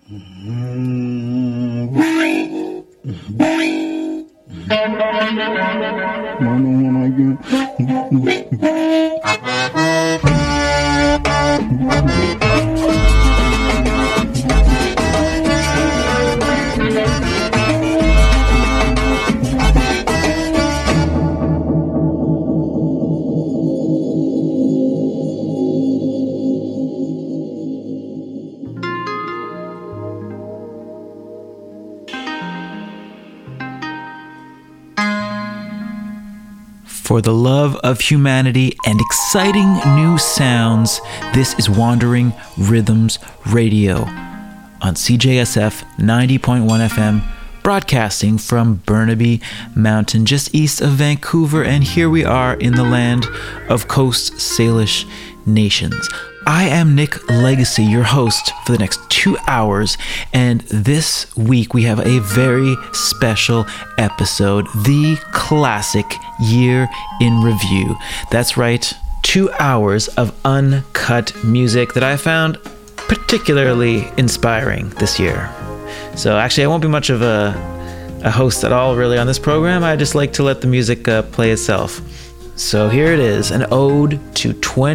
For the love of humanity and exciting new sounds, this is Wandering Rhythms Radio on CJSF 90.1 FM, broadcasting from Burnaby Mountain, just east of Vancouver, and here we are in the land of Coast Salish nations. I am Nick Legacy, your host for the next 2 hours, and this week we have a very special episode, the Classic Year in Review. That's right, 2 hours of uncut music that I found particularly inspiring this year. So actually, I won't be much of a host at all really on this program. I just like to let the music play itself. So here it is, an ode to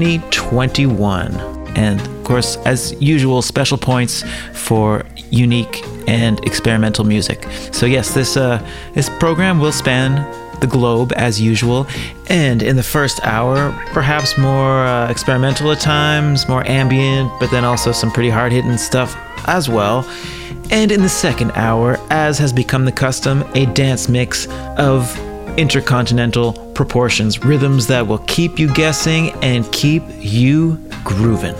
2021. And of course, as usual, special points for unique and experimental music. So yes, this program will span the globe as usual. And in the first hour, perhaps more experimental at times, more ambient, but then also some pretty hard-hitting stuff as well. And in the second hour, as has become the custom, a dance mix of intercontinental proportions, rhythms that will keep you guessing and keep you grooving.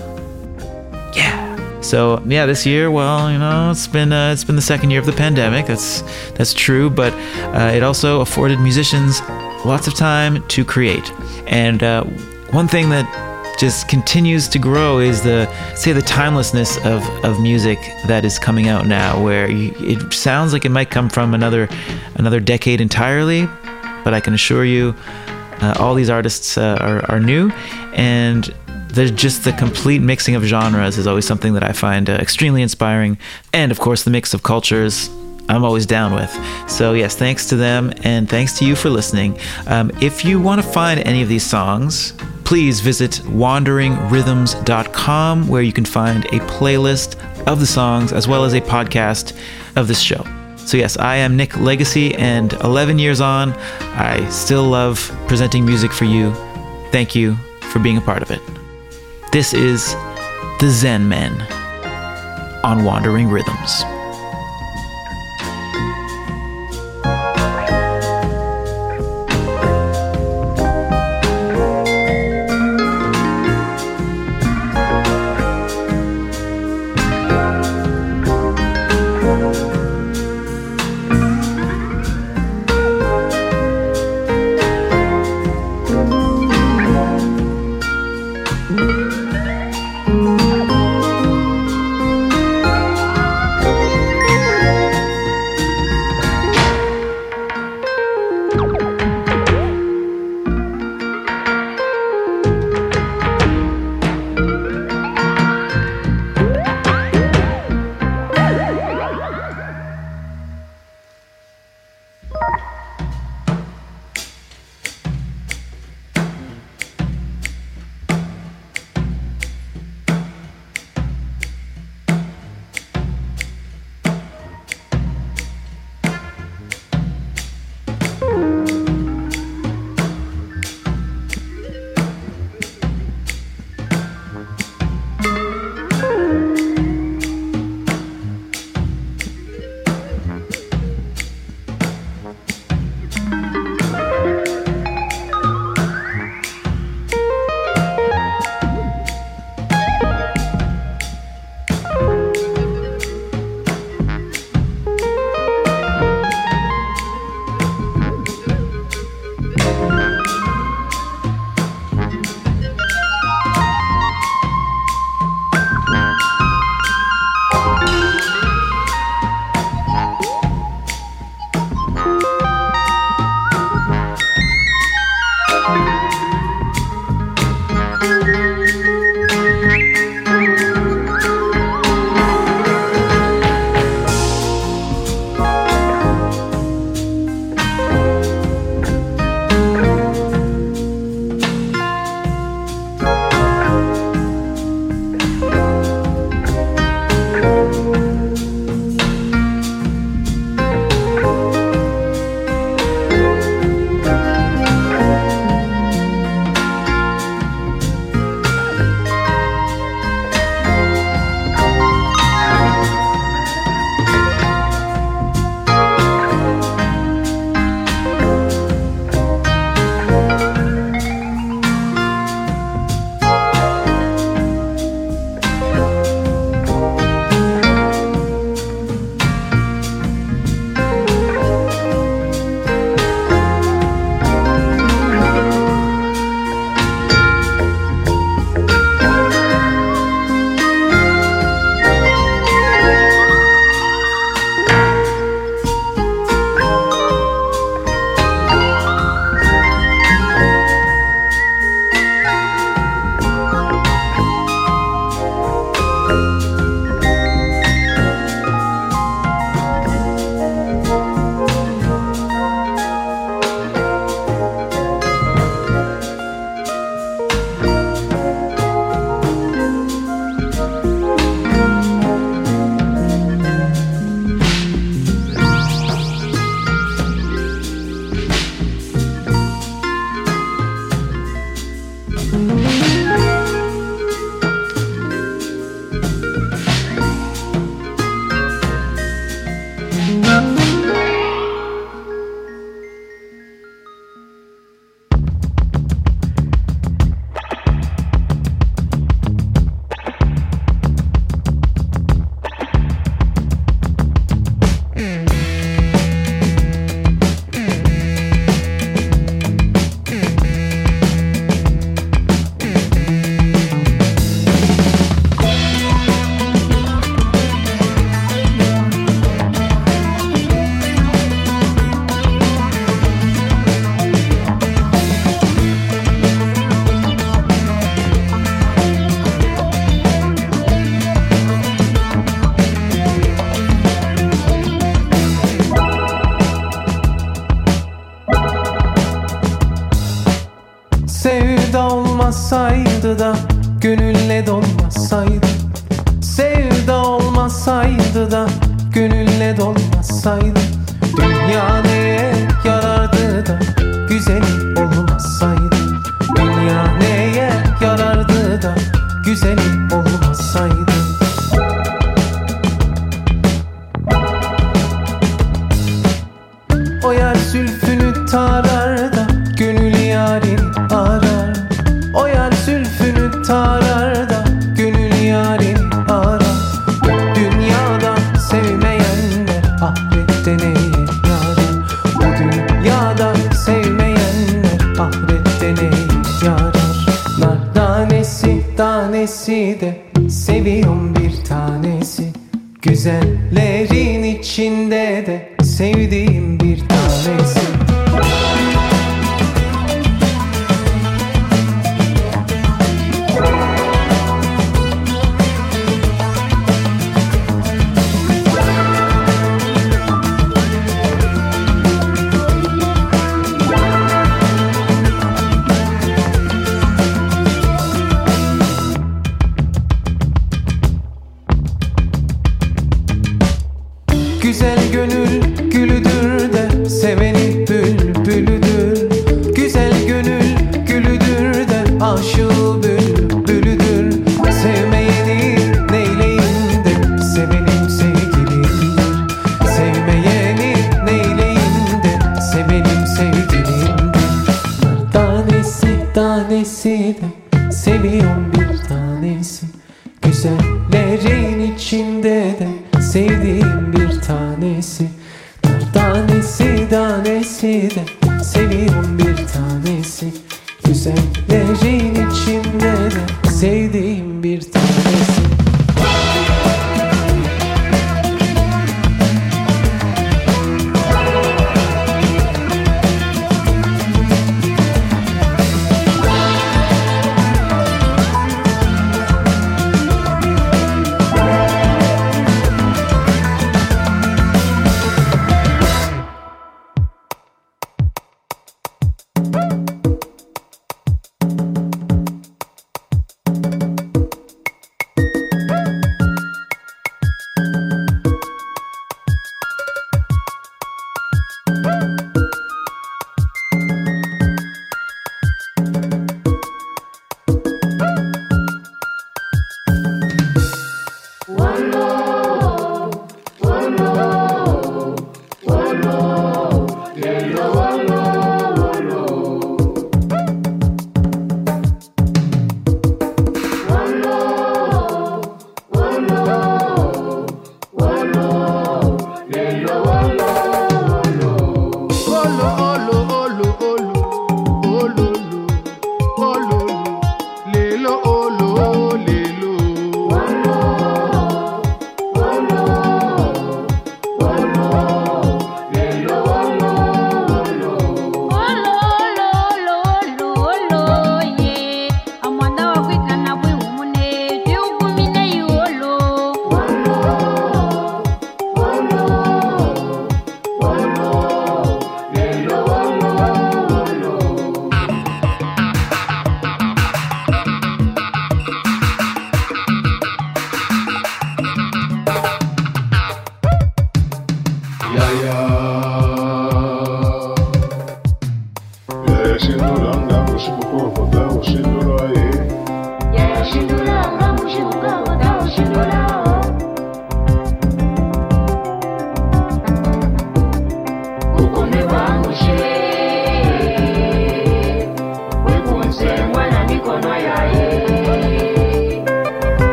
Yeah. So yeah, this year, well, you know, it's been the second year of the pandemic. That's true, but it also afforded musicians lots of time to create. And one thing that just continues to grow is the timelessness of music that is coming out now, where it sounds like it might come from another decade entirely. But I can assure you, all these artists are new, and there's just the complete mixing of genres is always something that I find extremely inspiring. And of course, the mix of cultures I'm always down with. So yes, thanks to them, and thanks to you for listening. If you want to find any of these songs, please visit wanderingrhythms.com, where you can find a playlist of the songs as well as a podcast of this show. So yes, I am Nick Legacy, and 11 years on, I still love presenting music for you. Thank you for being a part of it. This is The Zen Men on Wandering Rhythms. olmasaydı da gönülle dolmasaydı, sevda olmasaydı da gönülle dolmasaydı, dünya neye yarardı da güzeli olmasaydı, dünya neye yarardı da güzeli olmasaydı. O yer zülfünü tarar da gönül yarini arar. O yer zülfünü tarar da gönül yarini arar. Dünyada sevmeyenler ahirette neye yarar? O dünyada sevmeyenler ahirette neye yarar? Nar tanesi tanesi de seviyorum bir tanesi, güzellerin içinde de sevdiğim bir tanesi. Güzel gönül gülüdür de seveni bülbülüdür. Güzel gönül gülüdür de aşığı bülbülüdür. Sevmeyeni neyleyim de sevenim sevgilimdir. Sevmeyeni neyleyim de sevenim sevgilimdir. Tanesi tanesi de seviyorum bir tanesi, güzellerin içinde de sevdiğim bir tanesi. Tanesi tanesi de seviyorum bir tanesi, güzellerin içinde de sevdiğim bir tanesi.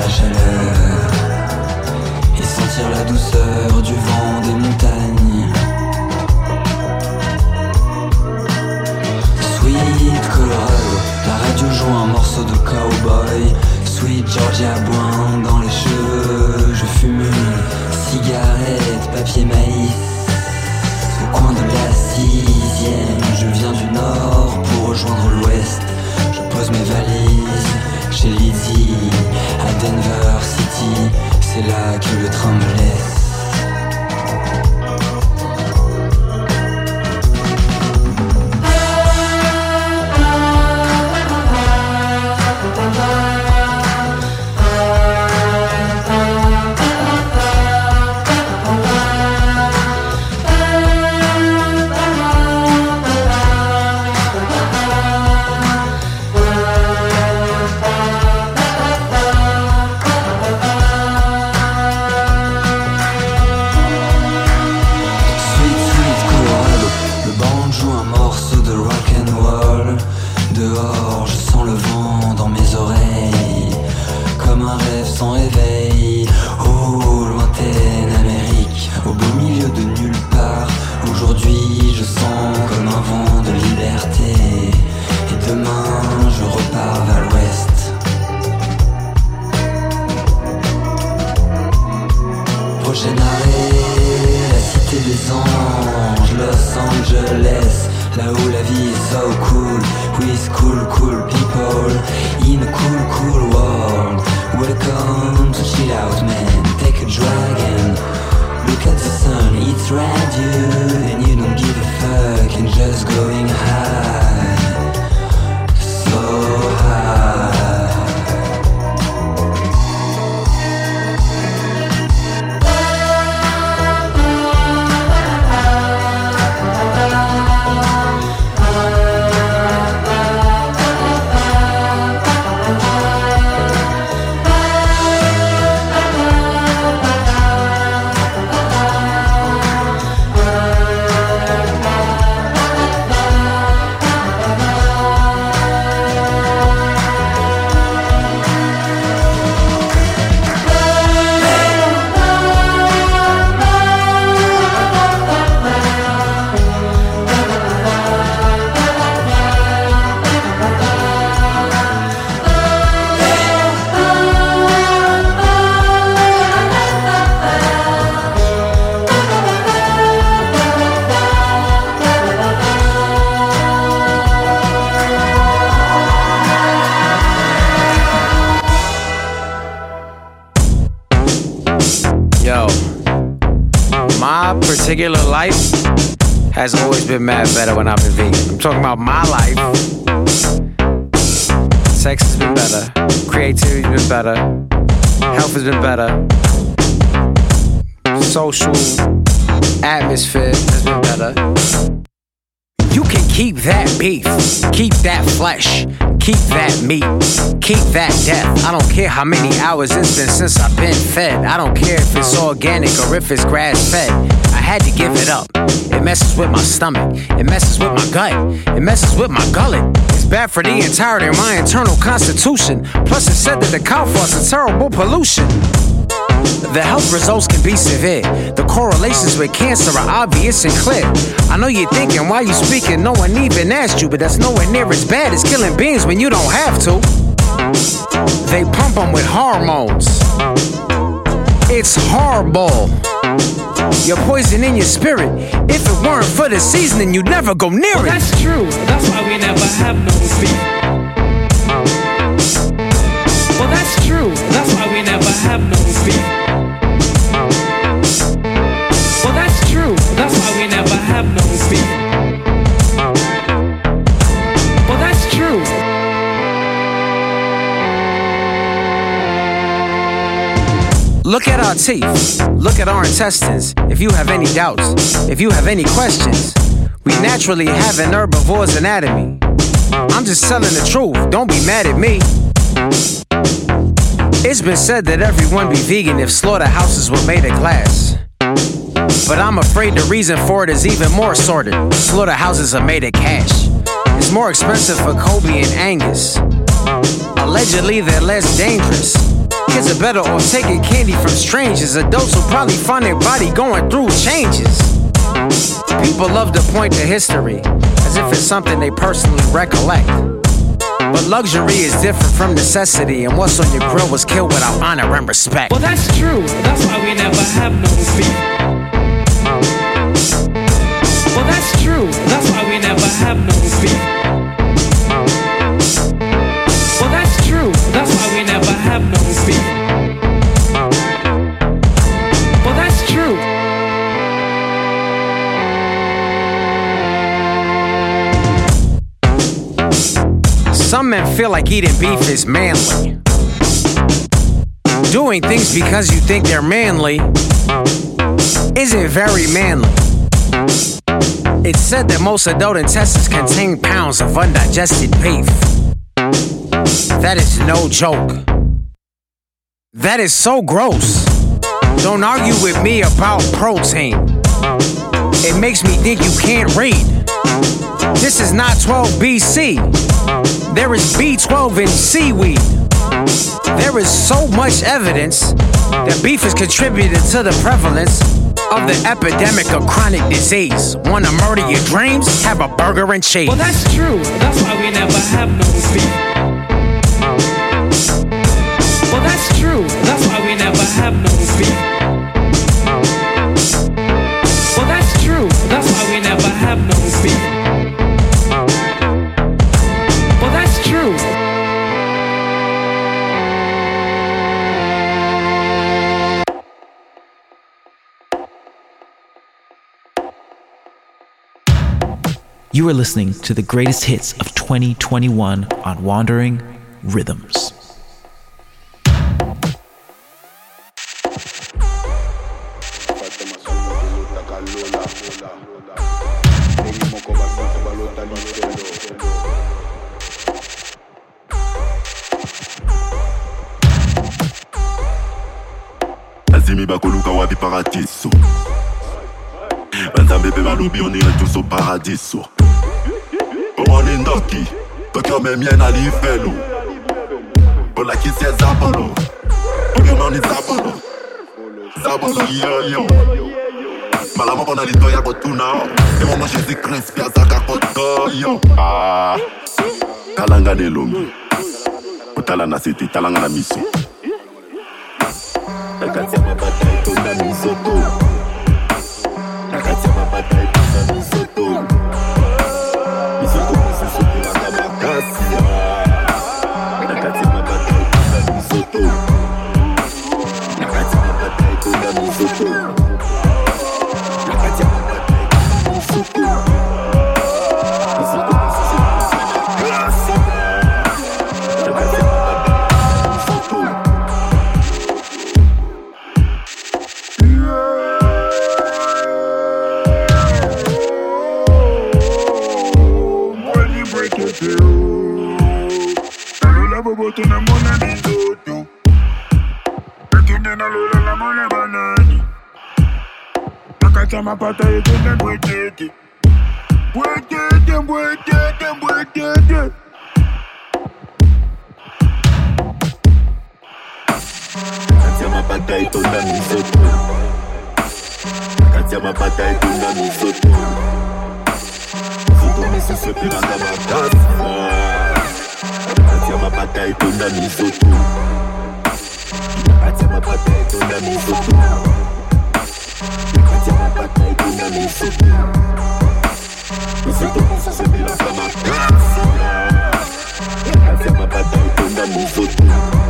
la chaleur et sentir la douceur du vent des montagnes. Sweet Colorado, la radio joue un morceau de cowboy. Sweet Georgia boing dans les cheveux. Je fume une cigarette, papier maïs au coin de la 6e. Je viens du nord pour rejoindre l'ouest. Je pose mes valises chez Lizzie à Denver City. C'est là que le train me laisse. Particular life has always been mad better when I've been vegan. I'm talking about my life. Sex has been better. Creativity's been better. Health has been better. Social atmosphere has been better. You can keep that beef, keep that flesh, keep that meat, keep that death. I don't care how many hours it's been since I've been fed. I don't care if it's organic or if it's grass-fed. I had to give it up. It messes with my stomach. It messes with my gut. It messes with my gullet. It's bad for the entirety of my internal constitution. Plus it said that the cow farts a terrible pollution. The health results can be severe. The correlations with cancer are obvious and clear. I know you're thinking while you speaking, no one even asked you, but that's nowhere near as bad as killing beings when you don't have to. They pump them with hormones. It's horrible. You're poisoning your spirit. If it weren't for the seasoning, you'd never go near it. That's true. That's why we never have no beef. Well, that's true. That's why we never have no beef. Well, that's true. That's why we never have no beef. Well, that's true. Look at our teeth. Look at our intestines. If you have any doubts, if you have any questions, we naturally have an herbivore's anatomy. I'm just telling the truth. Don't be mad at me. It's been said that everyone be vegan if slaughterhouses were made of glass. But I'm afraid the reason for it is even more sordid. Slaughterhouses are made of cash. It's more expensive for Kobe and Angus. Allegedly, they're less dangerous. Kids are better off taking candy from strangers. Adults will probably find their body going through changes. People love to point to history as if it's something they personally recollect. But luxury is different from necessity, and what's on your grill was killed without honor and respect. Well, that's true. That's why we never have no beef. Well, that's true. That's why we never have no beef. Well, that's true. That's why we never have no beef. Well, that's true. Some men feel like eating beef is manly. Doing things because you think they're manly isn't very manly. It's said that most adult intestines contain pounds of undigested beef. That is no joke. That is so gross. Don't argue with me about protein. It makes me think you can't read. This is not 12 BC. There is B12 in seaweed. There is so much evidence that beef has contributed to the prevalence of the epidemic of chronic disease. Want to murder your dreams? Have a burger and cheese. Well, that's true. That's why we never have no beef. Well, that's true. That's why we never have no beef. Well, that's true. That's why we never have no beef. Well, that's true. You are listening to the greatest hits of 2021 on Wandering Rhythms. Azimi bakoluka wapi paradiso. Banzambe pe malubi on irait tous au paradiso. On est ndoki, toki on mien à l'ifelo. On la qui c'est Zabolo. On est Zabolo. Zabolo yo. Malama on a l'itoya kotuna. Et moi Jésus Christ piazza kakoto yo. Ah. Talanga de l'homme. Kutala na city, talanga na mission. Nakatia mabata itonda misoto. Nakatia mabata itonda misoto. Misoto misoto na kabakasia. Nakatia mabata itonda misoto. Nakatia mabata itonda misoto. Nakatia mabata itonda misoto. Misoto misoto na kabakasia. Nakatia mabata misoto. Boboto na mona mingoto. Ekinde na lola la mona banani. Nakacha mapata ekinde mbwetete. Mbwetete, mbwetete, mbwetete. Nakacha mapata ekinde misoto. Nakacha mapata ekinde misoto. Misoto misoto pila kabakasi. Nakatia mapata itonda misoto. Nakatia mapata itonda misoto. Nakatia mapata itonda misoto. Misoto misoto bila kabakasi. Nakatia mapata itonda misoto.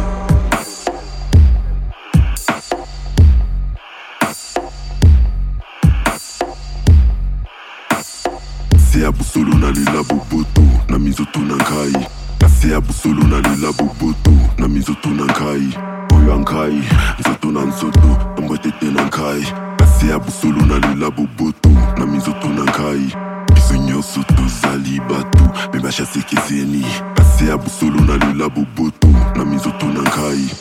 C'est à Boussolo na lila boboto na mizoto na ngai. C'est à Boussolo na lila boboto na mizoto na ngai. Oyo ngai nzoto na nzoto mbotete na ngai. C'est à Boussolo na lila boboto na mizoto na ngai. Biso nyonso tozali bato me bachase keseni. C'est à Boussolo na lila boboto na mizoto na ngai.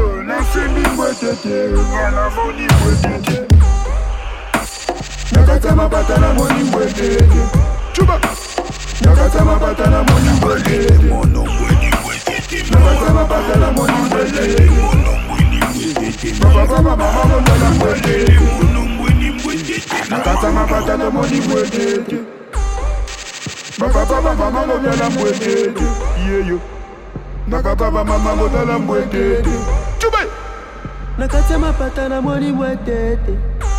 Nakatia patana money wetete. Chuba. Nakatama patana money wetete. Mono money wetete. Nakatama patana money wetete. Mono money wetete. Papa mama money wetete. Mono money wetete. Nakatama patana money wetete. Papa mama money wetete. Yeah yo. Nakatama mama money wetete. Chuba. Nakatama patana money wetete.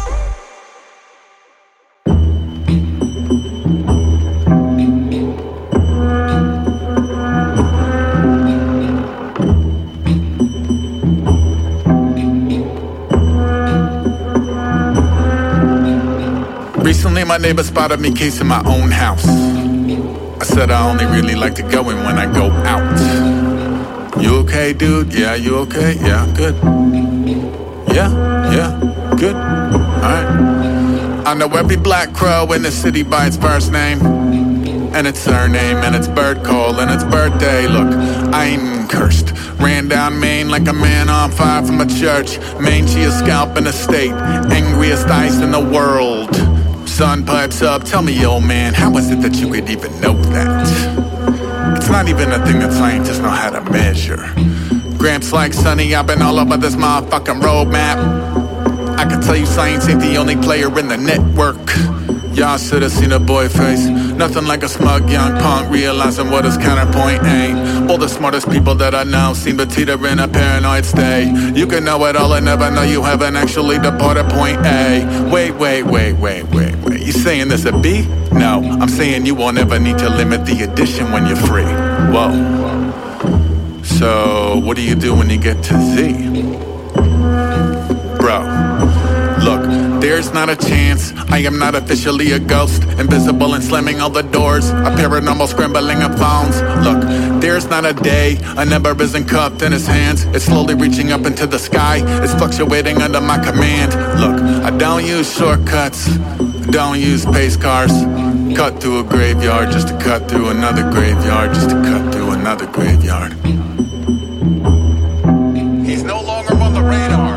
Recently my neighbor spotted me casing my own house. I said I only really like to go in when I go out. You okay, dude? Yeah, you okay? Yeah, good. Yeah, good. Alright. I know every black crow in the city by its first name, and its surname, and its bird call, and its birthday. Look, I ain't cursed. Ran down Maine like a man on fire from a church. Mangiest scalp in the state, angriest ice in the world. Sun pipes up, tell me, old man, how is it that you could even know that? It's not even a thing that scientists know how to measure. Gramps like Sonny, I've been all over this motherfucking roadmap. I can tell you science ain't the only player in the network. Y'all should have seen a boy face. Nothing like a smug young punk realizing what his counterpoint ain't. All the smartest people that I know seem to teeter in a paranoid state. You can know it all and never know you haven't actually departed point A. Wait. You saying this a B? No, I'm saying you won't ever need to limit the addition when you're free. Whoa. So, what do you do when you get to Z? Bro, look, there's not a chance. I am not officially a ghost, invisible and slamming all the doors, a paranormal scrambling of phones. Look, there's not a day a number isn't cupped in his hands. It's slowly reaching up into the sky. It's fluctuating under my command. Look, I don't use shortcuts, don't use pace cars. Cut through a graveyard just to cut through another graveyard, just to cut through another graveyard. He's no longer on the radar.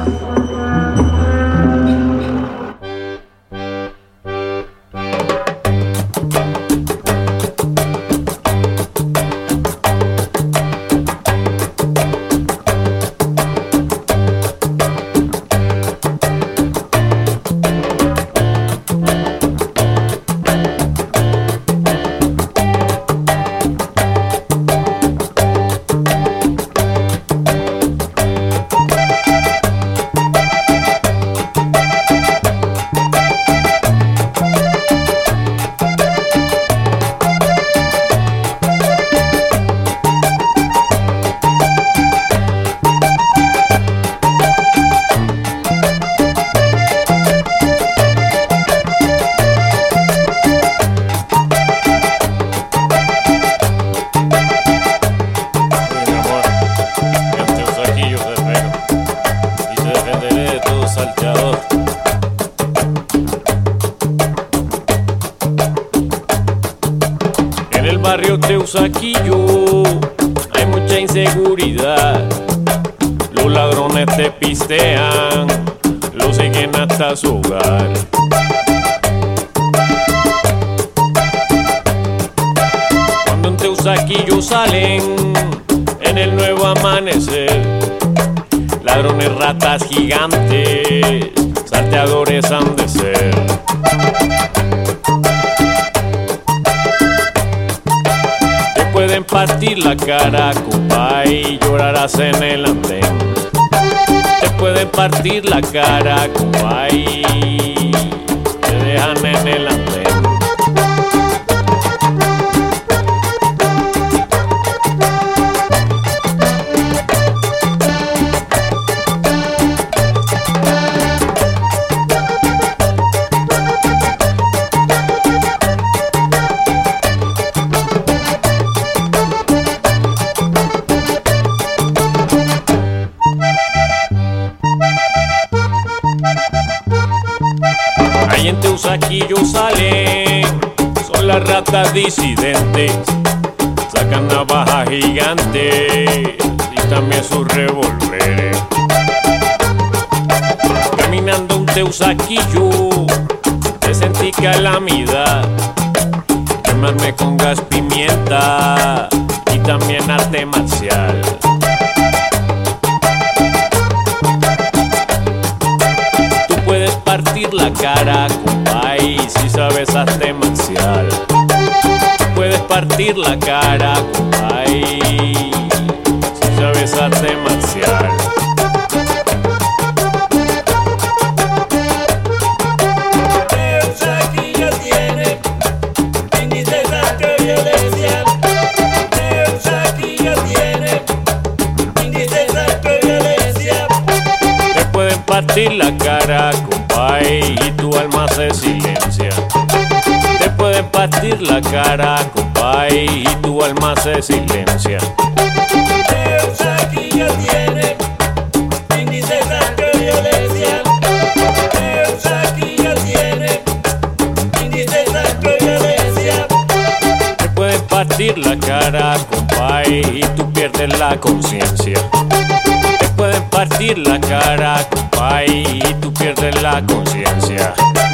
Teusaquillo, hay mucha inseguridad. Los ladrones te pistean, lo siguen hasta su hogar. Cuando en Teusaquillo salen en el nuevo amanecer, ladrones, ratas gigantes, salteadores han de ser. Pueden partir la cara, compa, y llorarás en el andén. Te pueden partir la cara, compa, y te dejan en el andén. Ahí en Teusaquillo salen, son las ratas disidentes, sacan navajas gigantes y también sus revólveres. Caminando un Teusaquillo, te sentí sentí calamidad, quemarme con gas pimienta y también arte marcial. Tú puedes partir la cara, compay, si sabes arte marcial. Tú puedes partir la cara, compay, si sabes arte marcial. Partir la cara, compay, y tu alma se silencia. Te pueden partir la cara, compay, y tu alma se silencia. Aquí ya tiene índices de violencia. Aquí ya tiene índices de violencia. Te pueden partir la cara, compay, y tú pierdes la conciencia. Pueden partir la cara, compay, y tú pierdes la conciencia.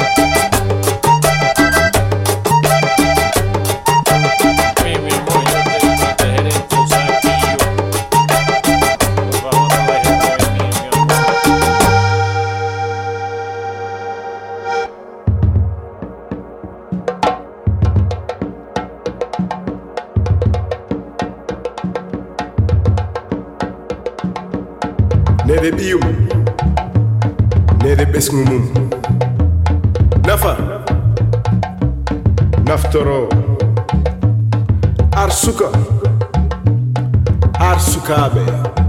Mi mismo yo te protegeré en tu saquillo. Por favor, no dejes de venir, mi Nede biyum, nede besngumum. Nafa, naftoro. Arsuka, arsukabe.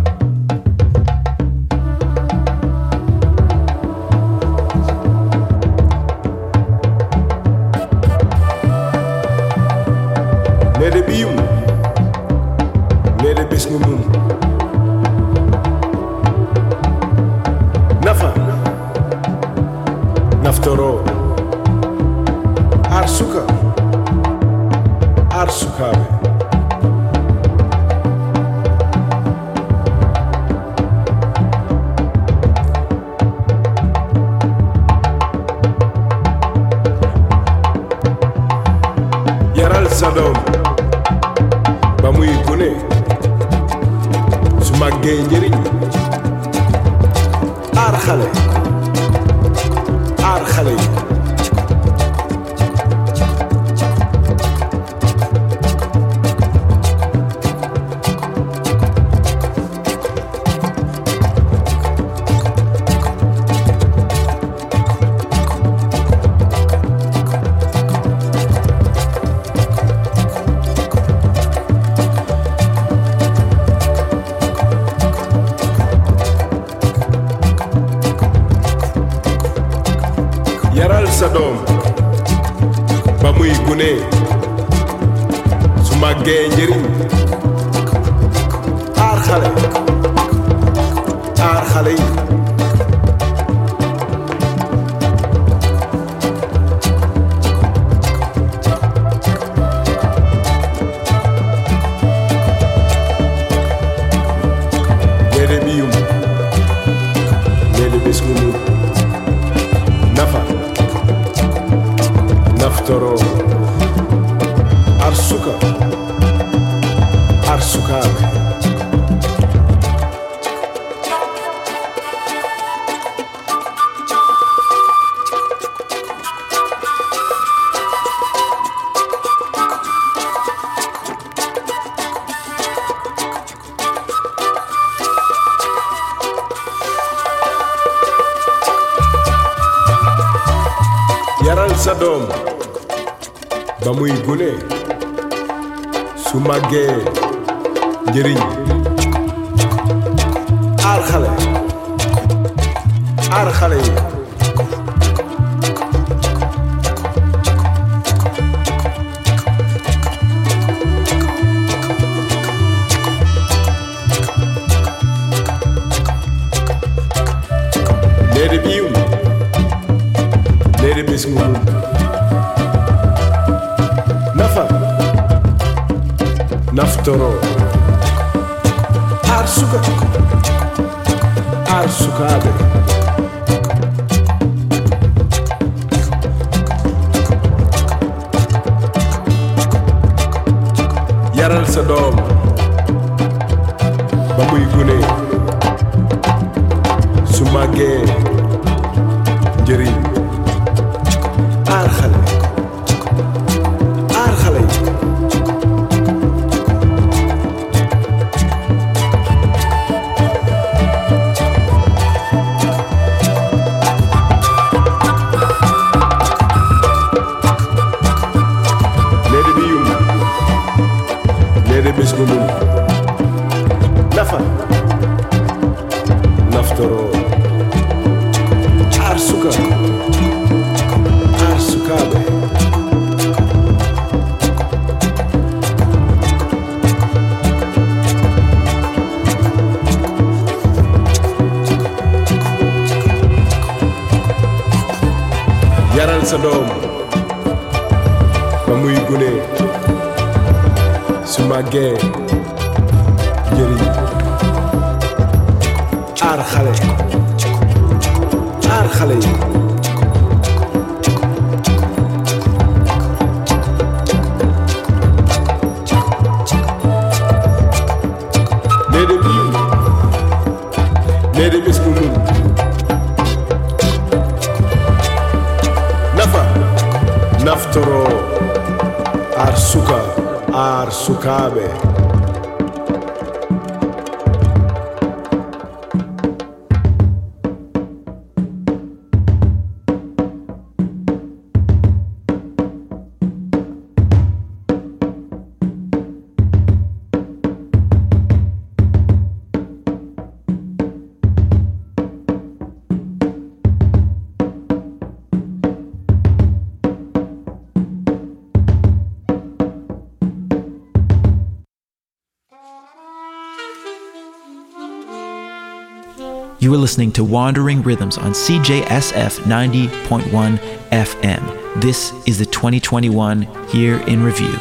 Nede biyum, nede besngumum. Nafa, naftoro, arsuka, arsukabe. Yaral sadom, bamuy gune, su magge njëriñ. Aar xale yi yaral sa doom ba muy gune su màggee njëriñ aar xale yi nede biyum nede besngumum nafa naftoro arsuka arsukabe. Yaral sa doom ba muy gune su màggee njëriñ aar xale yi nede biyum nede besngumum nafa naftoro arsukabe. yaral sa doom ba muy gune su màggee njëriñ aar xale yi bis bu mun nafa naftoro aar sukaaɓe yaral sa doom ba muy gune su màggee njëriñ aar xale yi neede bés bu mun nafa naftoro aar sukaaɓe You are listening to Wandering Rhythms on CJSF 90.1 FM. This is the 2021 Year in Review.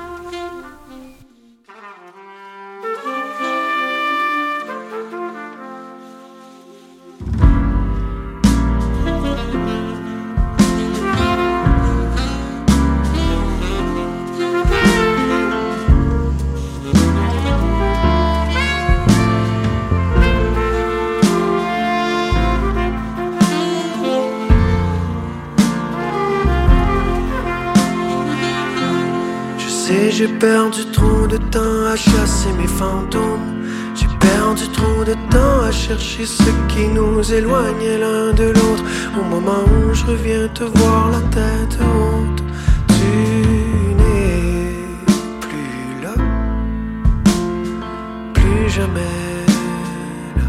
J'ai perdu trop de temps à chasser mes fantômes. J'ai perdu trop de temps à chercher ce qui nous éloignait l'un de l'autre. Au moment où je reviens te voir la tête haute, tu n'es plus là, plus jamais là.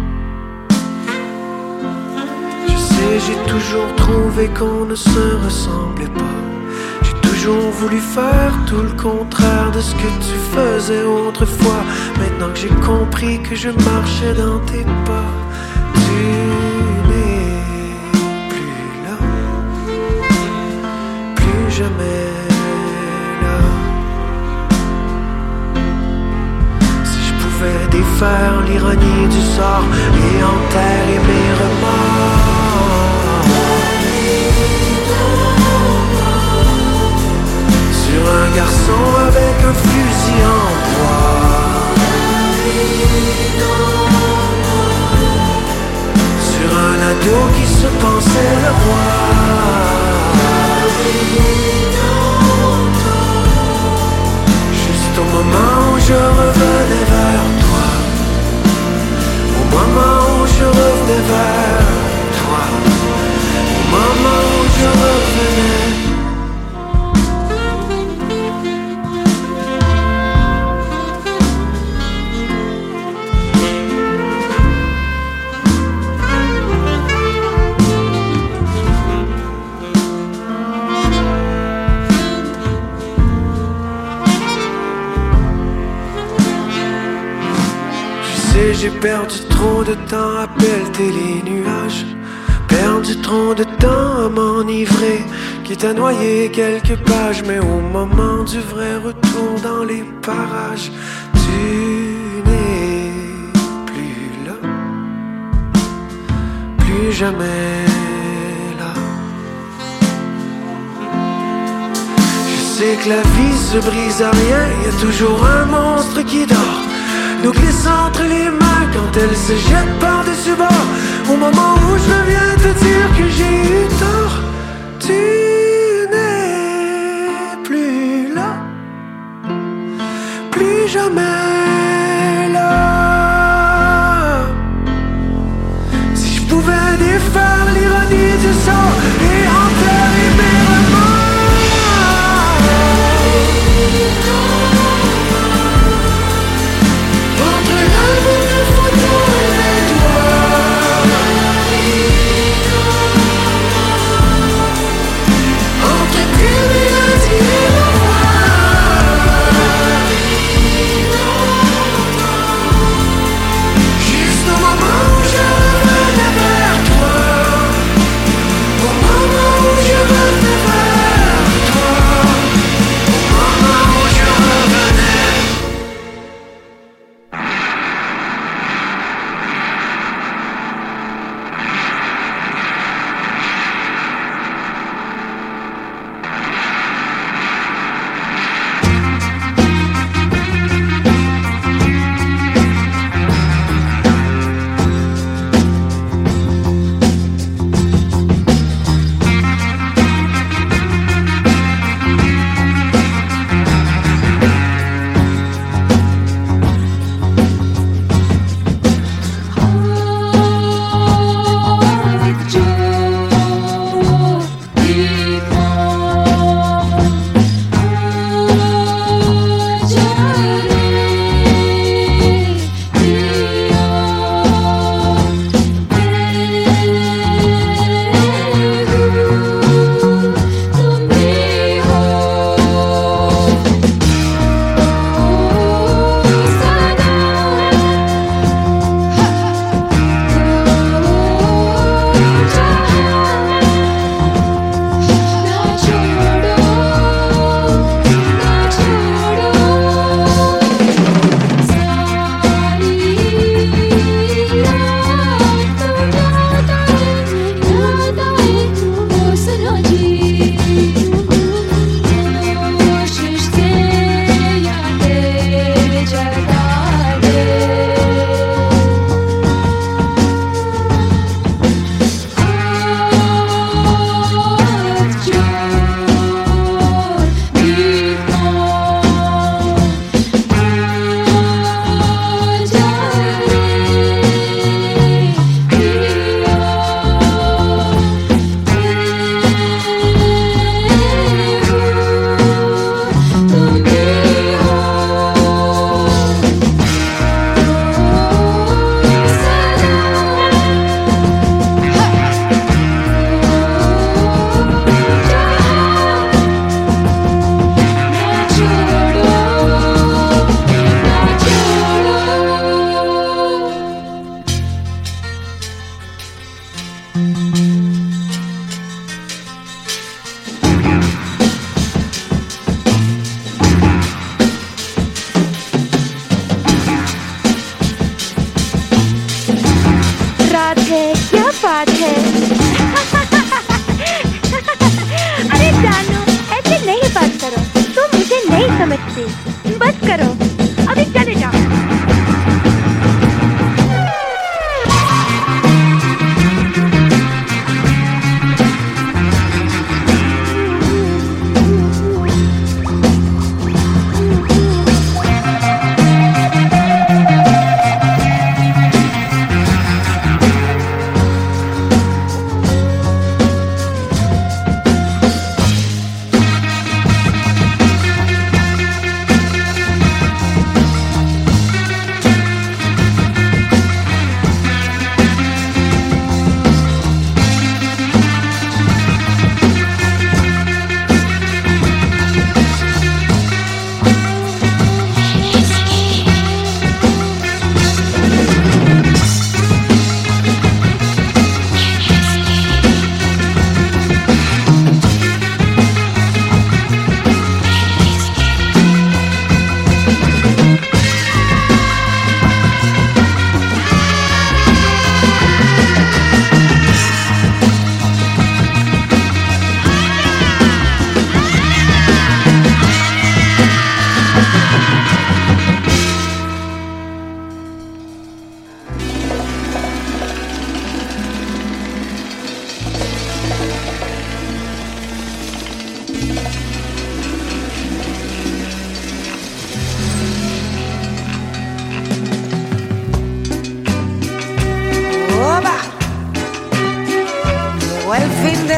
Je sais, j'ai toujours trouvé qu'on ne se ressemblait pas. J'ai toujours voulu faire tout le contraire de ce que tu faisais autrefois. Maintenant que j'ai compris que je marchais dans tes pas, tu n'es plus là, plus jamais là. Si je pouvais défaire l'ironie du sort et enterrer mes remords, sur un garçon avec un fusil en bois, sur un ado qui se pensait le roi, juste au moment où je revenais vers toi, au moment où je revenais vers toi, au moment où je revenais. J'ai perdu trop de temps à pelleter les nuages, perdu trop de temps à m'enivrer, quitte à noyer quelques pages. Mais au moment du vrai retour dans les parages, tu n'es plus là, plus jamais là. Je penser que la vie se brise à rien, y a toujours un monstre qui dort, nous glissant entre les mains quand elle se jette par-dessus bord. Au moment où je viens te dire que j'ai eu tort, tu n'es plus là, plus jamais là. Si je pouvais défaire l'ironie du sort et enterrer mes remords, entre l'album de photos et les doigts, entre tes mélodies et ma voix, juste au moment où je revenais vers toi, au moment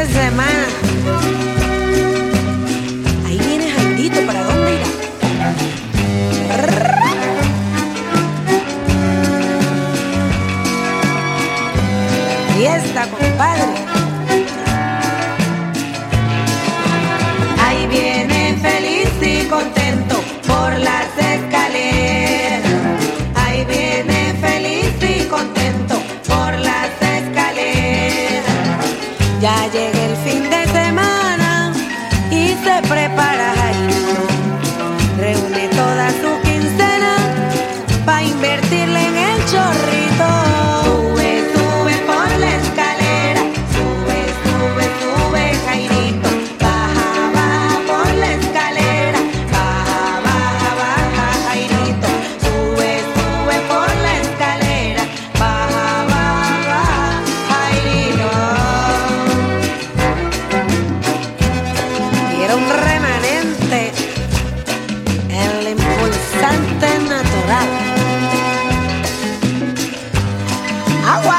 de semana. Ahí viene Jairito, ¿para dónde irá? Fiesta, compadre. Ahí viene feliz y contento por las escaleras. Ahí viene feliz y contento por las escaleras. Ya llega el fin de semana y se prepara Jairito. Reúne toda su quincena pa' invertirle en el chorrito. Sube, sube por la escalera. Sube, sube, sube, Jairito. Baja, baja por la escalera. Baja, baja, baja, Jairito. Sube, sube por la escalera. Baja, baja, baja, Jairito. Y era un remanente, el impulsante natural. Agua.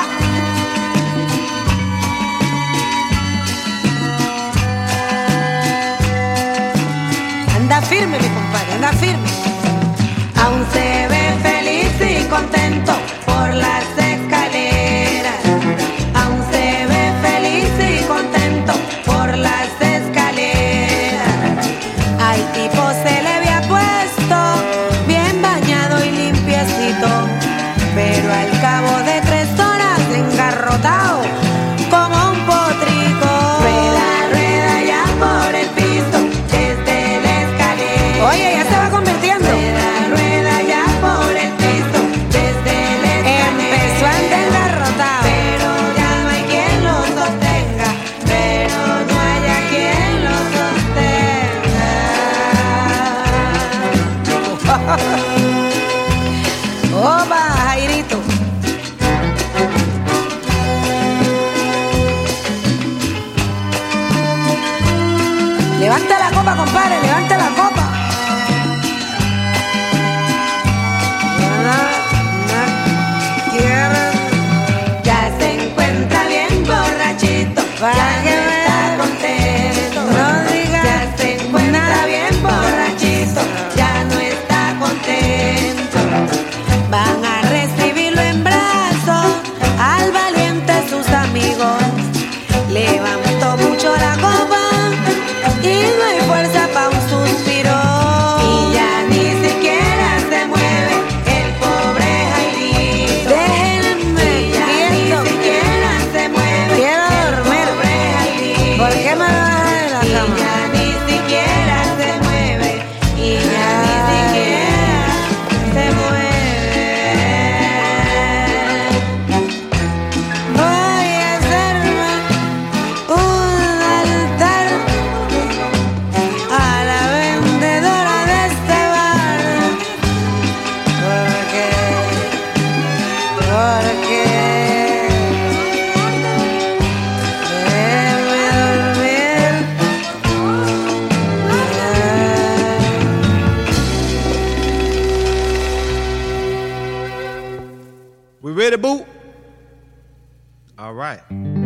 Anda firme, mi compadre, anda firme. Aún se ve feliz y contento por las escaleras. Aún se ve feliz y contento por las escaleras. Al tipo se le había puesto bien bañado y limpiecito, pero al cabo de 3 horas engarrotado como un potrico. Rueda, rueda ya por el piso desde la escalera. Oye, ya se va convirtiendo. Rueda, rueda ya por el piso desde la escalera. Empezó a andar engarrotado, pero ya no hay quien lo sostenga. Pero no haya quien lo sostenga. Opa, Jairito. Levanta la copa, compadre, levanta la copa. Ya se encuentra bien borrachito, ya no está contento. Ya se encuentra bien borrachito, ya no está contento. Van a recibirlo en brazos al valiente sus amigos. Levantó mucho la copa y no hay fuerza pa' un suspiro. Y ya ni siquiera se mueve el pobre Jairito. Déjenme, y ya ni siquiera se mueve. Quiero dormir. El pobre Jairito. ¿Por qué me bajas de la cama? Y ya ni siquiera se mueve. Y ya ni siquiera se mueve. Voy a hacerme un altar a la vendedora de este bar, porque déjeme dormir. We ready, boo? All right.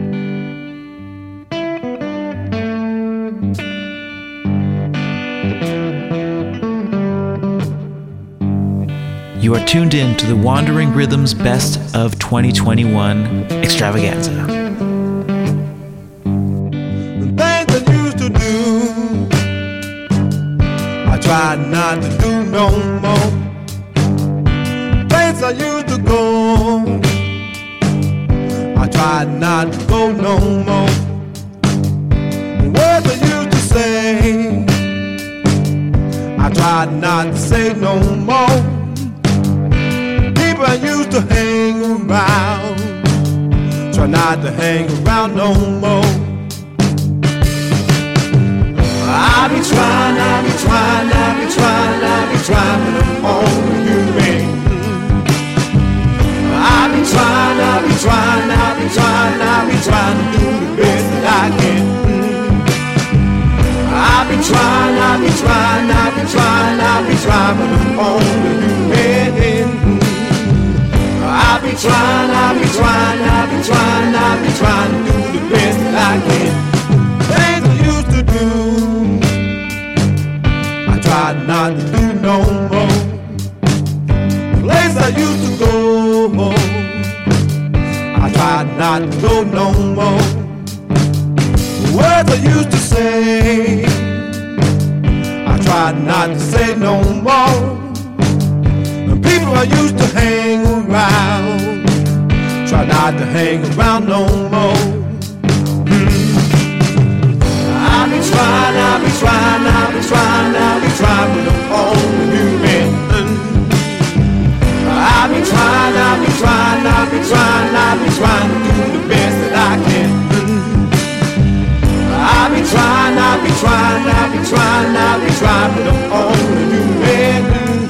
You are tuned in to the Wandering Rhythms Best of 2021 extravaganza. The things I used to do, I try not to do no more. Places I used to go, I try not to go no more. The words I used to say, I try not to say no more. People I used to hang around, try not to hang around no more. I be trying, but I'm only human. I be trying, to do the best that I can. I be trying, but I'm only human. I be trying, to do the best that I can. I used to go, I try not to go no more. The words I used to say, I try not to say no more. The people I used to hang around, try not to hang around no more. I've been trying, I've been trying, I've been trying, I've been trying, but I'm only human. I've been trying, I've been trying, I've been trying, I've been trying to do the best that I can. I've been trying, I've been trying, I've been trying, I've been trying, but I'm only human.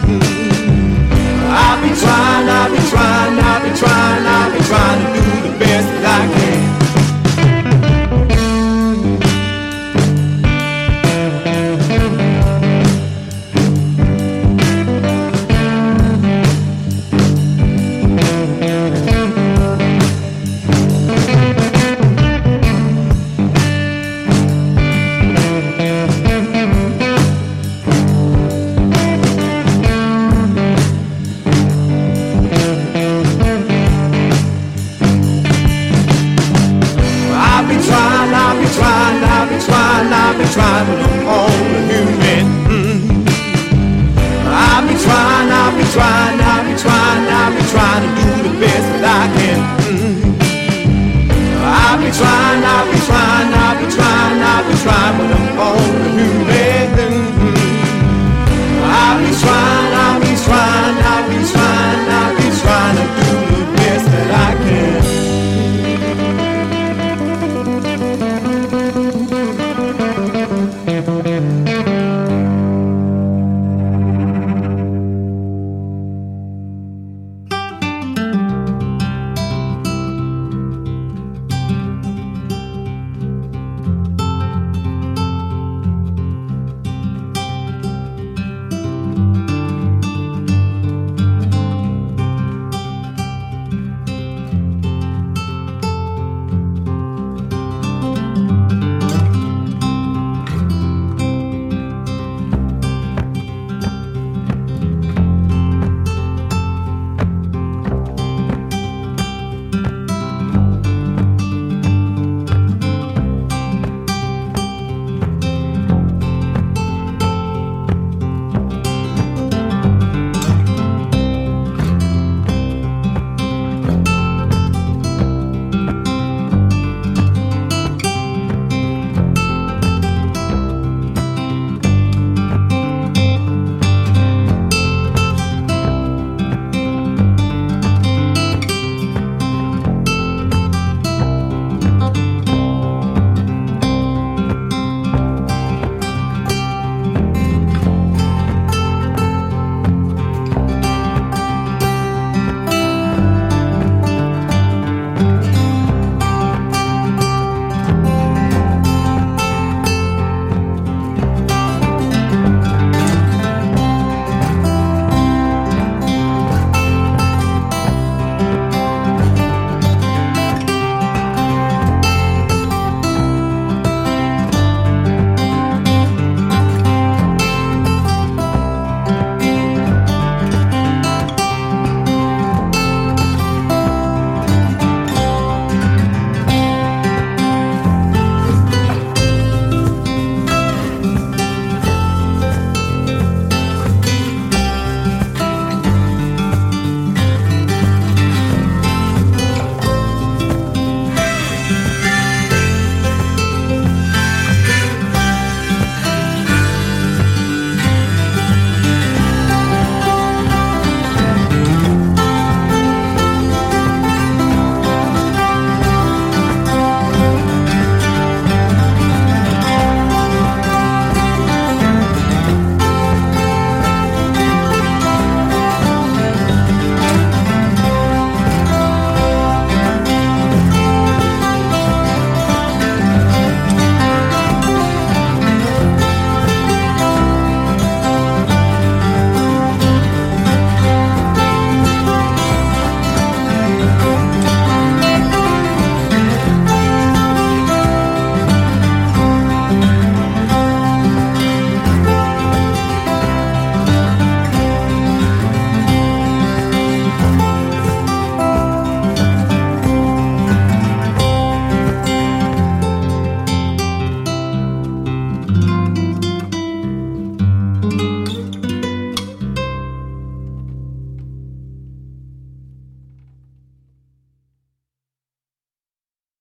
I've been trying, I've been trying, I've been trying, I've been trying to do the best that I can. I've been trying, but I'm only human. I've been trying, I've been trying, I've been trying, I've been trying to do the best that I can. I've been trying, I've been trying, I've been trying, I've been trying, but I'm only human.